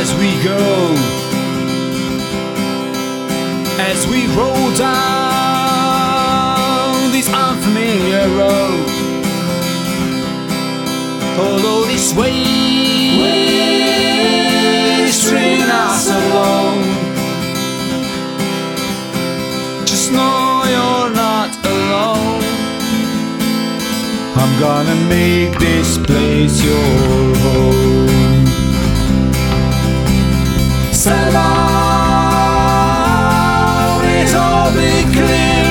as we go, as we roll down this unfamiliar road. Although this way string us alone, just know you're not alone. I'm gonna make this place your home. Settle down, it'll be clear.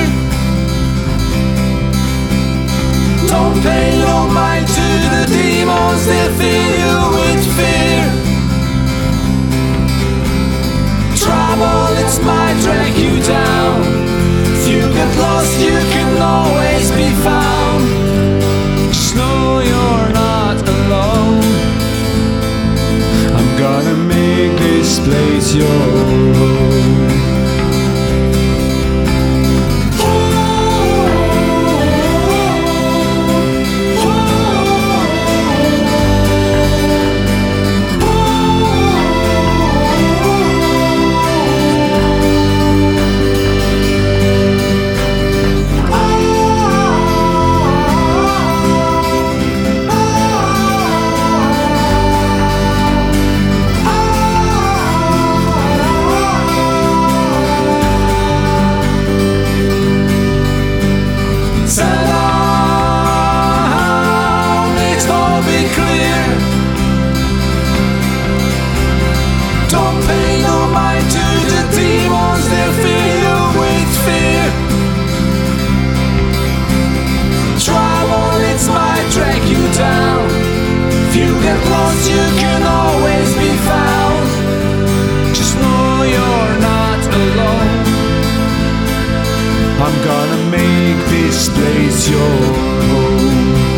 Don't pay no mind to the demons, they fill you with fear. Trouble, it might drag you down. If you get lost, you can always be found. Just know you're not alone. I'm gonna make this place your home. Lost, you can always be found. Just know you're not alone. I'm gonna make this place your home.